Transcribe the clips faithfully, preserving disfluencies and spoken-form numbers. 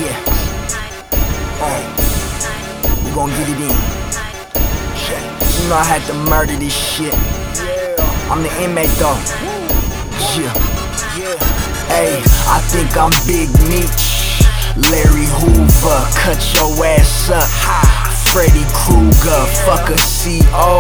Yeah. Hey. We gon' get it in. You know I had to murder this shit. I'm the inmate though. Yeah. Hey, I think I'm Big Meech, Larry Hoover, cut your ass up. Freddy Krueger, fuck a C O.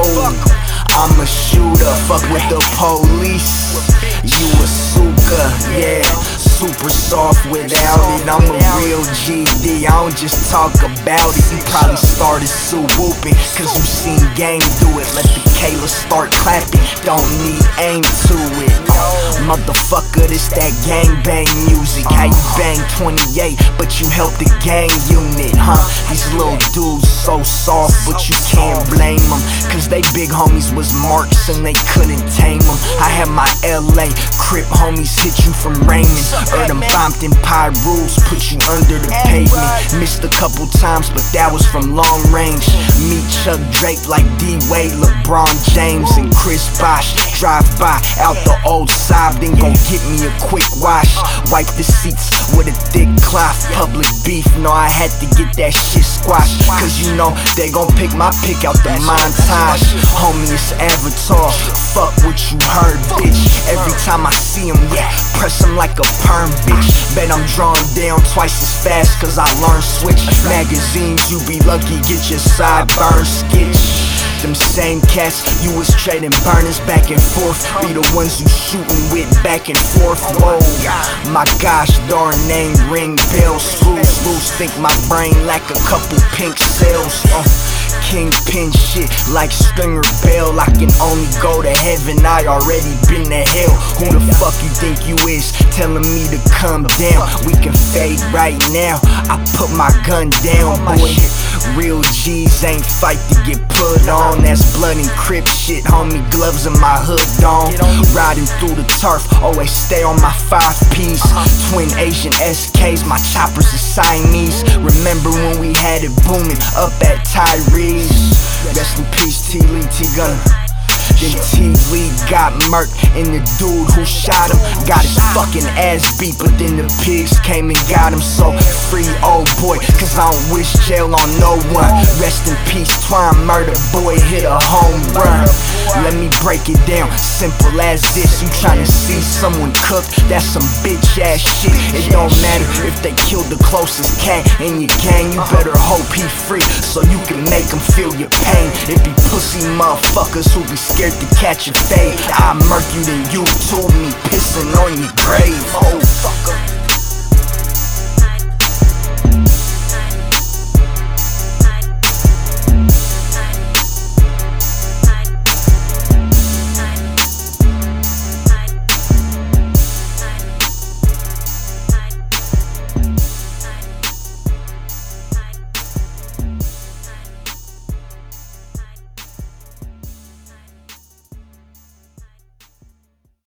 I'm a shooter, fuck with the police. You a suka, yeah. Super soft without it, I'm a real G D, I don't just talk about it. You probably started so whooping, cause you seen gang do it. Let the Kayla start clapping, don't need aim to it. uh, Motherfucker, this that gang bang music. How you bang twenty-eight, but you help the gang unit, huh? These little dudes so soft, but you can't blame them, cause they big homies was marks and they couldn't tame them. I had my L A Crip homies hit you from Raymond. Erdem Bompton Pie rules, put you under the pavement. Missed a couple times, but that was from long range. Meet Chuck Drake like D-Wade, LeBron James, and Chris Bosh. Drive by out the old side, then go get me a quick wash. Wipe the seats with a thick cloth. Public beef, no, I had to get that shit squashed, cause you know they gon' pick my pick out the montage. Homie, it's Avatar, fuck what you heard, bitch. Every time I see him, yeah, press him like a perm, bitch. Bet I'm drawn down twice as fast, cause I learned switch. Magazines, you be lucky, get your sideburns sketch. Them same cats you was trading burners back and forth, be the ones you shooting with back and forth. Whoa, my gosh darn name ring bells. Screws loose, think my brain lack a couple pink cells. uh, Kingpin shit like Stringer Bell. I can only go to heaven, I already been to hell. Who the fuck you think you is, telling me to come down? We can fade right now, I put my gun down, boy. Real G's ain't fight to get put on. That's blood and Crip shit, homie, gloves and my hood on. Riding through the turf, always stay on my five P's. Twin Asian S Ks, my choppers are Siamese. Remember when we had it booming up at Tyrese? Rest in peace, T. Lee, T. Gunner. Then T. Lee got murked, and the dude who shot him got his fucking ass beat, but then the pigs came and got him. So free old boy, cause I don't wish jail on no one. Rest in peace, Twine Murder Boy hit a home run. Let me break it down, simple as this. You tryna see someone cook, that's some bitch ass shit. It don't matter if they killed the closest cat in your gang, you better hope he free, so you can make him feel your pain. It be pussy motherfuckers who be scared to catch a fade. I murk you, then you told me pissing on your grave. Oh, fucker.